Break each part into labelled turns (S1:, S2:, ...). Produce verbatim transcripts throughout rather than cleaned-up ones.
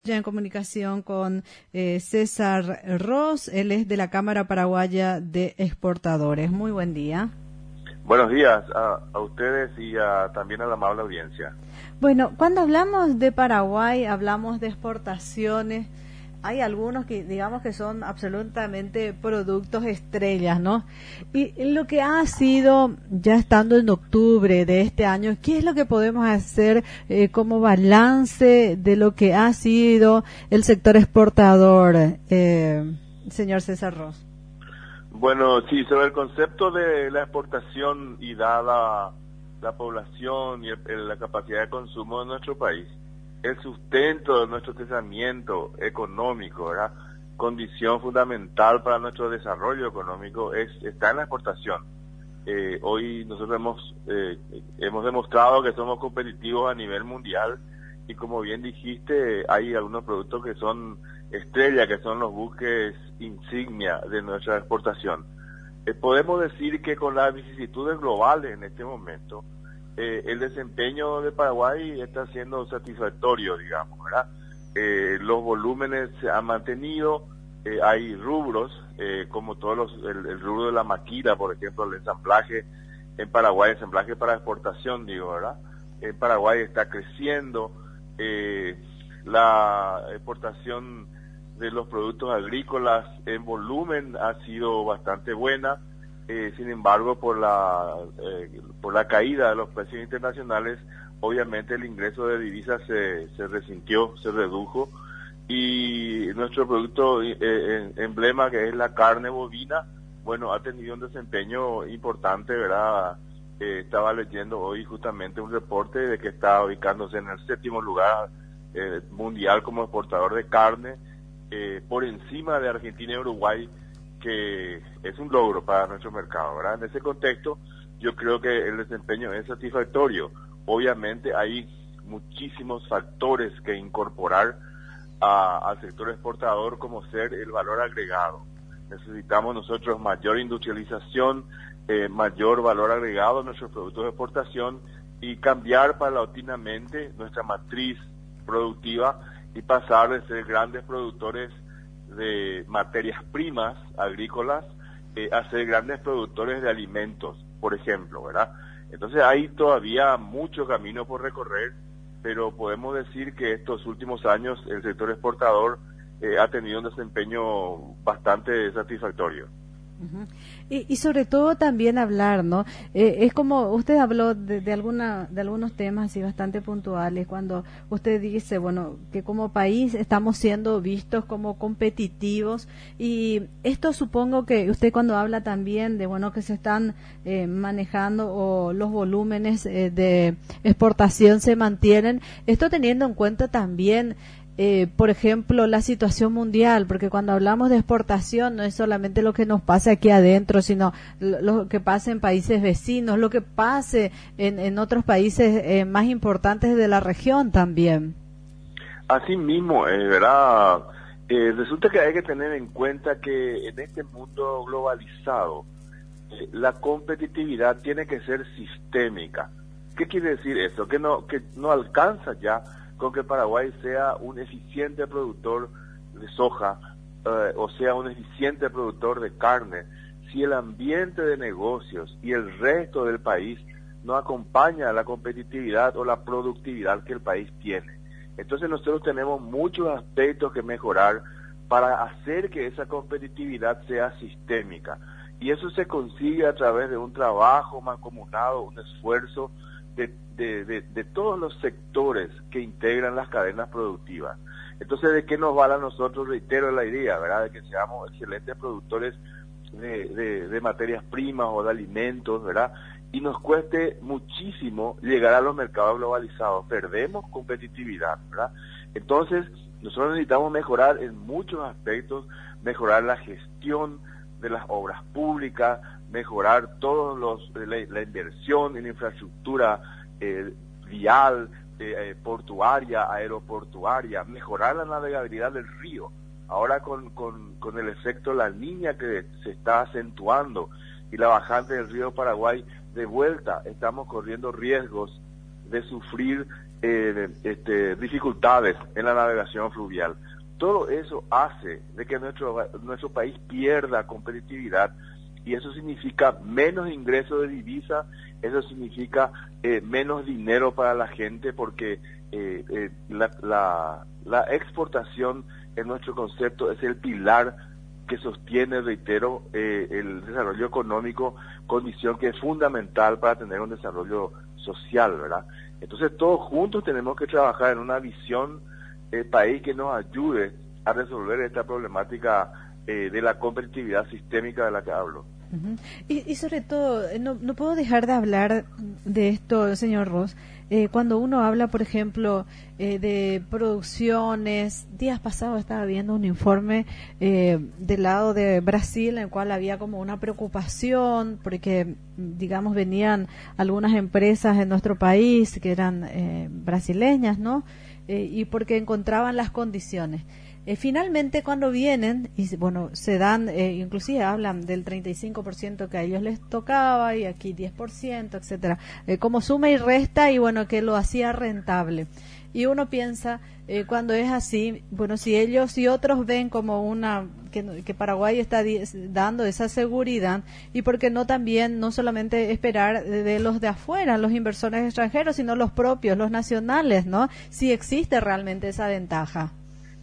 S1: Ya en comunicación con eh, César Ros, él es de la Cámara Paraguaya de Exportadores. Muy buen día.
S2: Buenos días a, a ustedes y a, también a la amable audiencia.
S1: Bueno, cuando hablamos de Paraguay, hablamos de exportaciones. Hay algunos que digamos que son absolutamente productos estrellas, ¿no? Y lo que ha sido, ya estando en octubre de este año, ¿qué es lo que podemos hacer eh, como balance de lo que ha sido el sector exportador, eh, señor César Ros?
S2: Bueno, sí, sobre el concepto de la exportación y dada la población y el, la capacidad de consumo de nuestro país, el sustento de nuestro crecimiento económico, ¿verdad? Condición fundamental para nuestro desarrollo económico es está en la exportación. Eh, hoy nosotros hemos eh, hemos demostrado que somos competitivos a nivel mundial y como bien dijiste, hay algunos productos que son estrella, que son los buques insignia de nuestra exportación. Eh, podemos decir que con las vicisitudes globales en este momento, Eh, el desempeño de Paraguay está siendo satisfactorio, digamos, ¿verdad? Eh, los volúmenes se han mantenido, eh, hay rubros, eh, como todos los, el, el rubro de la maquila, por ejemplo, el ensamblaje en Paraguay, ensamblaje para exportación, digo, ¿verdad? En Paraguay está creciendo, eh, la exportación de los productos agrícolas en volumen ha sido bastante buena. Eh, sin embargo, por la eh, por la caída de los precios internacionales, obviamente el ingreso de divisas se, se resintió, se redujo, y nuestro producto eh, emblema, que es la carne bovina, bueno, ha tenido un desempeño importante, ¿verdad? Eh, estaba leyendo hoy justamente un reporte de que está ubicándose en el séptimo lugar eh, mundial como exportador de carne, eh, por encima de Argentina y Uruguay, que es un logro para nuestro mercado, ¿verdad? En ese contexto, yo creo que el desempeño es satisfactorio. Obviamente hay muchísimos factores que incorporar a, al sector exportador, como ser el valor agregado. Necesitamos nosotros mayor industrialización, eh, mayor valor agregado en nuestros productos de exportación y cambiar paulatinamente nuestra matriz productiva y pasar de ser grandes productores de materias primas agrícolas eh, a ser grandes productores de alimentos, por ejemplo, ¿verdad? Entonces hay todavía mucho camino por recorrer, pero podemos decir que estos últimos años el sector exportador eh, ha tenido un desempeño bastante satisfactorio.
S1: Uh-huh. Y, y sobre todo también hablar, ¿no? Eh, es como usted habló de, de alguna de algunos temas así bastante puntuales, cuando usted dice, bueno, que como país estamos siendo vistos como competitivos, y esto supongo que usted cuando habla también de, bueno, que se están eh, manejando o los volúmenes eh, de exportación se mantienen, esto teniendo en cuenta también Eh, por ejemplo, la situación mundial, porque cuando hablamos de exportación no es solamente lo que nos pasa aquí adentro, sino lo, lo que pasa en países vecinos, lo que pase en, en otros países eh, más importantes de la región también.
S2: Así mismo, eh, ¿verdad? Eh, resulta que hay que tener en cuenta que en este mundo globalizado, eh, la competitividad tiene que ser sistémica. ¿Qué quiere decir eso? Que no, que no alcanza ya con que Paraguay sea un eficiente productor de soja eh, o sea un eficiente productor de carne, si el ambiente de negocios y el resto del país no acompaña la competitividad o la productividad que el país tiene. Entonces nosotros tenemos muchos aspectos que mejorar para hacer que esa competitividad sea sistémica, y eso se consigue a través de un trabajo mancomunado, un esfuerzo De, de, de, de todos los sectores que integran las cadenas productivas. Entonces, ¿de qué nos vale a nosotros? Reitero la idea, ¿verdad?, de que seamos excelentes productores de, de, de materias primas o de alimentos, ¿verdad?, y nos cueste muchísimo llegar a los mercados globalizados. Perdemos competitividad, ¿verdad? Entonces, nosotros necesitamos mejorar en muchos aspectos, mejorar la gestión de las obras públicas, mejorar todos los la, la inversión en infraestructura eh, vial, eh, portuaria, aeroportuaria, mejorar la navegabilidad del río. Ahora con, con, con el efecto La Niña que se está acentuando y la bajante del río Paraguay, de vuelta estamos corriendo riesgos de sufrir eh, este, dificultades en la navegación fluvial. Todo eso hace de que nuestro, nuestro país pierda competitividad, y eso significa menos ingresos de divisa, eso significa eh, menos dinero para la gente, porque eh, eh, la, la, la exportación en nuestro concepto es el pilar que sostiene, reitero, eh, el desarrollo económico, condición que es fundamental para tener un desarrollo social, ¿verdad? Entonces todos juntos tenemos que trabajar en una visión eh, país que nos ayude a resolver esta problemática eh, de la competitividad sistémica de la que hablo.
S1: Uh-huh. y, y sobre todo, no, no puedo dejar de hablar de esto, señor Ross, eh, cuando uno habla, por ejemplo, eh, de producciones. Días pasados estaba viendo un informe eh, del lado de Brasil, en el cual había como una preocupación, porque, digamos, venían algunas empresas en nuestro país que eran eh, brasileñas, ¿no? Eh, y porque encontraban las condiciones. Eh, finalmente, cuando vienen, y bueno, se dan, eh, inclusive hablan del treinta y cinco por ciento que a ellos les tocaba y aquí diez por ciento, etcétera, eh, como suma y resta, y bueno, que lo hacía rentable. Y uno piensa, eh, cuando es así, bueno, si ellos y otros ven como una, que, que Paraguay está di- dando esa seguridad, y por qué no también, no solamente esperar de, de los de afuera, los inversores extranjeros, sino los propios, los nacionales, ¿no? Si existe realmente esa ventaja.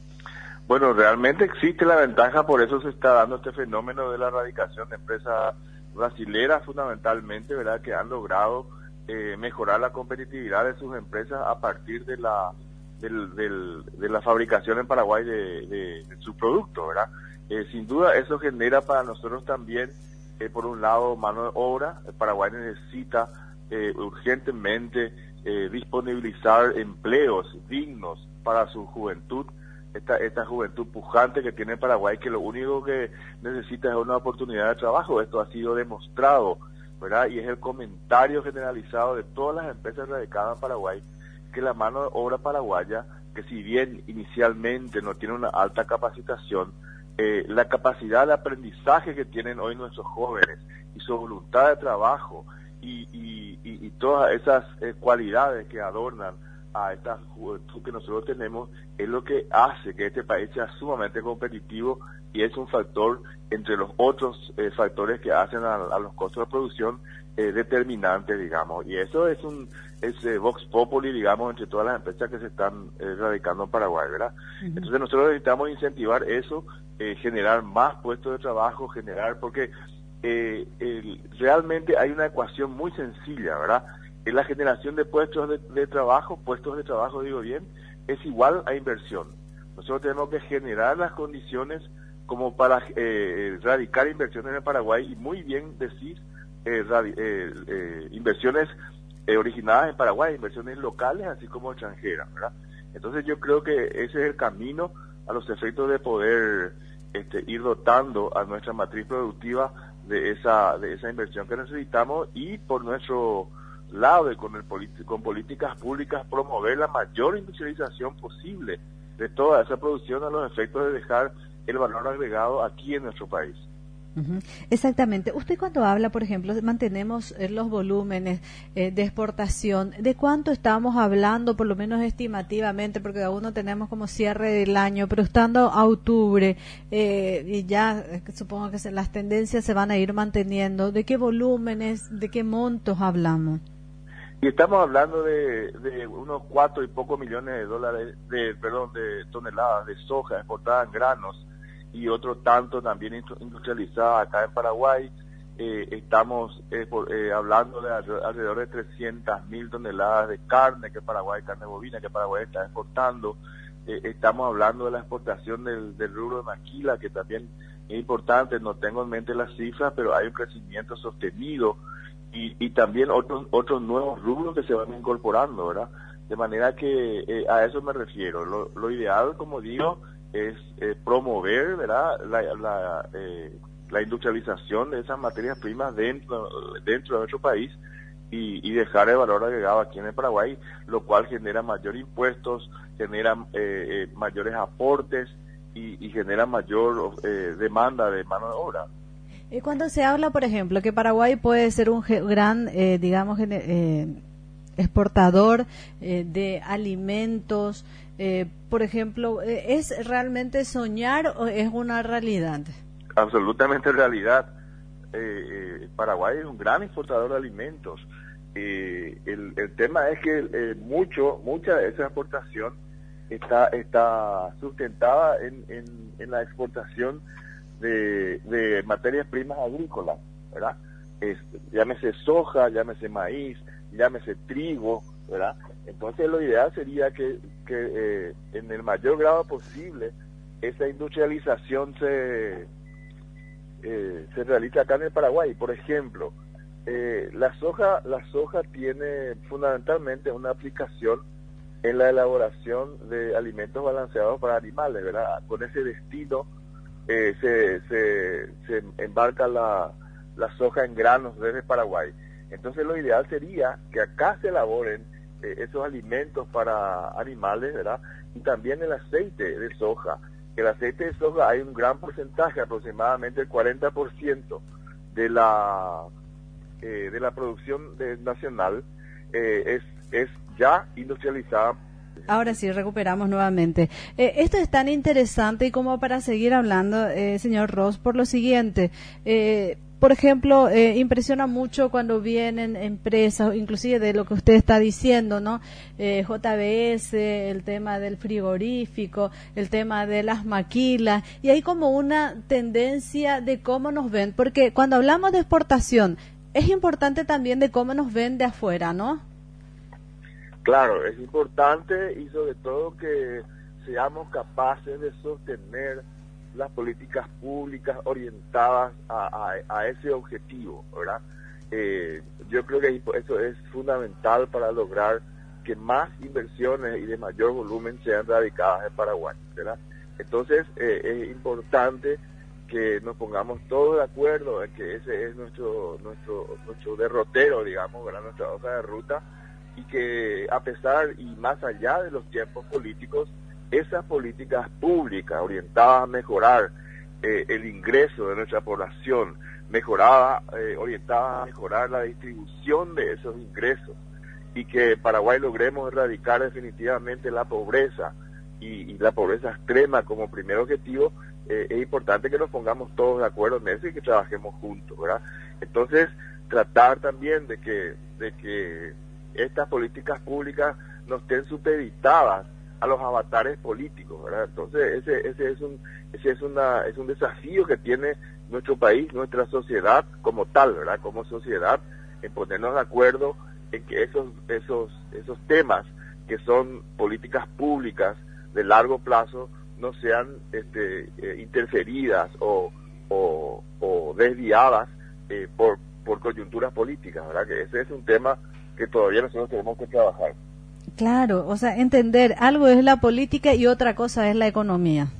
S2: Bueno, realmente existe la ventaja, por eso se está dando este fenómeno de la erradicación de empresas brasileras, fundamentalmente, ¿verdad?, que han logrado eh, mejorar la competitividad de sus empresas a partir de la del, del, de la fabricación en Paraguay de, de, de su producto, ¿verdad? Eh, sin duda eso genera para nosotros también, eh, por un lado, mano de obra. El Paraguay necesita eh, urgentemente eh, disponibilizar empleos dignos para su juventud. Esta, esta juventud pujante que tiene Paraguay, que lo único que necesita es una oportunidad de trabajo. Esto ha sido demostrado, ¿verdad? Y es el comentario generalizado de todas las empresas radicadas en Paraguay, que la mano de obra paraguaya, que si bien inicialmente no tiene una alta capacitación, eh, la capacidad de aprendizaje que tienen hoy nuestros jóvenes y su voluntad de trabajo y, y, y, y todas esas eh, cualidades que adornan a esta juventud que nosotros tenemos, es lo que hace que este país sea sumamente competitivo, y es un factor entre los otros eh, factores que hacen a, a los costos de producción eh, determinantes, digamos, y eso es un es eh, vox populi, digamos, entre todas las empresas que se están eh, radicando en Paraguay, ¿verdad? Uh-huh. Entonces nosotros necesitamos incentivar eso, eh, generar más puestos de trabajo, generar, porque eh, el, realmente hay una ecuación muy sencilla, ¿verdad? En la generación de puestos de, de trabajo, puestos de trabajo, digo bien, es igual a inversión. Nosotros tenemos que generar las condiciones como para eh, radicar inversiones en Paraguay, y muy bien decir eh, radi- eh, eh, inversiones eh, originadas en Paraguay, inversiones locales así como extranjeras, ¿verdad? Entonces yo creo que ese es el camino a los efectos de poder este, ir dotando a nuestra matriz productiva de esa de esa inversión que necesitamos, y por nuestro lado y con, el politi- con políticas públicas promover la mayor industrialización posible de toda esa producción, a los efectos de dejar el valor agregado aquí en nuestro país.
S1: Uh-huh. Exactamente. Usted cuando habla, por ejemplo, mantenemos eh, los volúmenes eh, de exportación, ¿de cuánto estamos hablando, por lo menos estimativamente? Porque aún no tenemos como cierre del año, pero estando a octubre, eh, y ya eh, supongo que se, las tendencias se van a ir manteniendo, ¿de qué volúmenes, de qué montos hablamos?
S2: Y estamos hablando de, de unos cuatro y pocos millones de dólares, de perdón, de toneladas de soja exportada en granos, y otro tanto también industrializada acá en Paraguay. Eh, estamos eh, por, eh, hablando de alrededor de trescientas mil toneladas de carne que Paraguay, carne bovina que Paraguay está exportando. Eh, estamos hablando de la exportación del, del rubro de maquila, que también es importante. No tengo en mente las cifras, pero hay un crecimiento sostenido. Y, y también otros otros nuevos rubros que se van incorporando, ¿verdad? De manera que eh, a eso me refiero. Lo, lo ideal, como digo, es eh, promover, ¿verdad?, la, la, eh, la industrialización de esas materias primas dentro dentro de nuestro país, y, y dejar el valor agregado aquí en el Paraguay, lo cual genera mayor impuestos, genera eh, eh, mayores aportes y, y genera mayor eh, demanda de mano de obra.
S1: Cuando se habla, por ejemplo, que Paraguay puede ser un ge- gran, eh, digamos, eh, exportador eh, de alimentos. Eh, por ejemplo, ¿es realmente soñar o es una realidad?
S2: Absolutamente realidad. Eh, eh, Paraguay es un gran exportador de alimentos. Eh, el, el tema es que eh, mucho, mucha de esa exportación está está sustentada en, en, en la exportación de, de materias primas agrícolas, ¿verdad? Es, llámese soja, llámese maíz, llámese trigo, ¿verdad? Entonces lo ideal sería que, que eh, en el mayor grado posible esa industrialización se, eh, se realice acá en el Paraguay. Por ejemplo, eh, la soja, la soja tiene fundamentalmente una aplicación en la elaboración de alimentos balanceados para animales, ¿verdad? Con ese destino eh, se, se, se embarca la, la soja en granos desde Paraguay. Entonces lo ideal sería que acá se elaboren eh, esos alimentos para animales, ¿verdad? Y también el aceite de soja. El aceite de soja hay un gran porcentaje, aproximadamente el cuarenta por ciento de la eh, de la producción de, nacional eh, es es ya industrializada.
S1: Ahora sí, recuperamos nuevamente. Eh, esto es tan interesante y como para seguir hablando, eh, señor Ross, por lo siguiente, eh, por ejemplo, eh, impresiona mucho cuando vienen empresas, inclusive de lo que usted está diciendo, ¿no? Eh, J B S, el tema del frigorífico, el tema de las maquilas, y hay como una tendencia de cómo nos ven, porque cuando hablamos de exportación, es importante también de cómo nos ven de afuera, ¿no?
S2: Claro, es importante y sobre todo que seamos capaces de sostener las políticas públicas orientadas a, a, a ese objetivo, ¿verdad? Eh, yo creo que eso es fundamental para lograr que más inversiones y de mayor volumen sean radicadas en Paraguay, ¿verdad? Entonces eh, es importante que nos pongamos todos de acuerdo en que ese es nuestro nuestro nuestro derrotero, digamos, ¿verdad? Nuestra hoja de ruta, y que a pesar y más allá de los tiempos políticos, esas políticas públicas orientadas a mejorar eh, el ingreso de nuestra población, mejorada, eh, orientadas a mejorar la distribución de esos ingresos, y que Paraguay logremos erradicar definitivamente la pobreza y, y la pobreza extrema como primer objetivo, eh, es importante que nos pongamos todos de acuerdo en eso y que trabajemos juntos, ¿verdad? Entonces, tratar también de que, de que estas políticas públicas no estén supeditadas a los avatares políticos, ¿verdad? Entonces ese ese es un ese es una es un desafío que tiene nuestro país, nuestra sociedad como tal, ¿verdad? Como sociedad, en ponernos de acuerdo en que esos esos esos temas que son políticas públicas de largo plazo no sean este eh, interferidas o o, o desviadas eh, por por coyunturas políticas, ¿verdad? Que ese es un tema que todavía nosotros tenemos que trabajar.
S1: Claro, o sea, entender, algo es la política y otra cosa es la economía.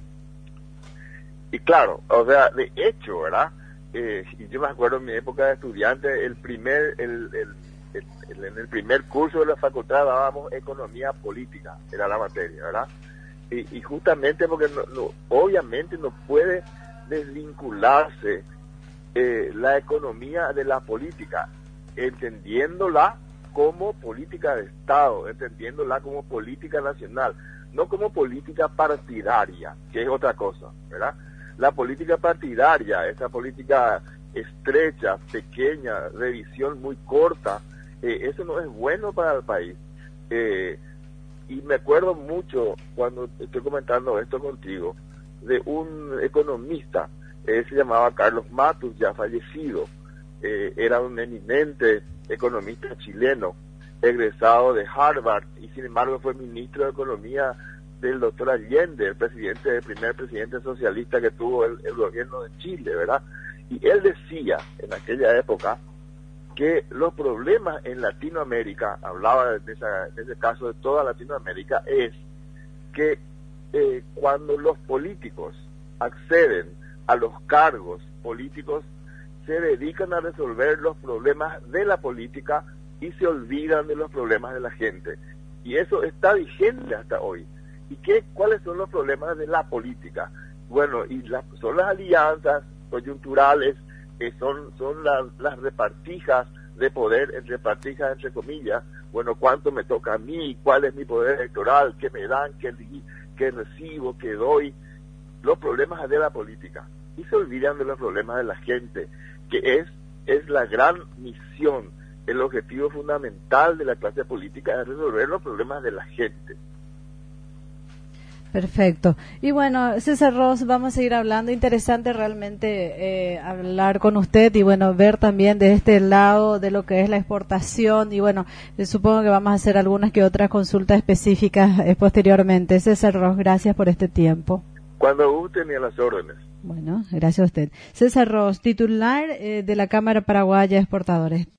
S2: Y claro, o sea, de hecho, ¿verdad? Eh, y yo me acuerdo en mi época de estudiante, el primer, el, el, el, el, en el primer curso de la facultad dábamos economía política, era la materia, ¿verdad? Y, y justamente porque no, no, obviamente no puede desvincularse eh, la economía de la política, entendiéndola como política de Estado, entendiéndola como política nacional, no como política partidaria, que es otra cosa, ¿verdad? La política partidaria, esa política estrecha, pequeña, de visión muy corta, eh, eso no es bueno para el país. Eh, y me acuerdo mucho, cuando estoy comentando esto contigo, de un economista, eh, se llamaba Carlos Matus, ya fallecido, eh, era un eminente economista chileno, egresado de Harvard, y sin embargo fue ministro de Economía del doctor Allende, el presidente, el primer presidente socialista que tuvo el, el gobierno de Chile, ¿verdad? Y él decía en aquella época que los problemas en Latinoamérica, hablaba en, esa, en ese caso de toda Latinoamérica, es que eh, cuando los políticos acceden a los cargos políticos, se dedican a resolver los problemas de la política y se olvidan de los problemas de la gente. Y eso está vigente hasta hoy. ¿Y qué, cuáles son los problemas de la política? Bueno, y la, son las alianzas coyunturales, eh, son, son las, las repartijas de poder, entre repartijas entre comillas, bueno, ¿cuánto me toca a mí? ¿Cuál es mi poder electoral? ¿Qué me dan? ¿Qué, qué recibo? ¿Qué doy? Los problemas de la política. Y se olvidan de los problemas de la gente, que es, es la gran misión, el objetivo fundamental de la clase política, es resolver los problemas de la gente.
S1: Perfecto. Y bueno, César Ros, vamos a seguir hablando. Interesante realmente eh, hablar con usted y bueno, ver también de este lado de lo que es la exportación y bueno, eh, supongo que vamos a hacer algunas que otras consultas específicas eh, posteriormente. César Ros, gracias por este tiempo.
S2: Cuando gusten y a las órdenes.
S1: Bueno, gracias a usted. César Ros, titular eh, de la Cámara Paraguaya de Exportadores.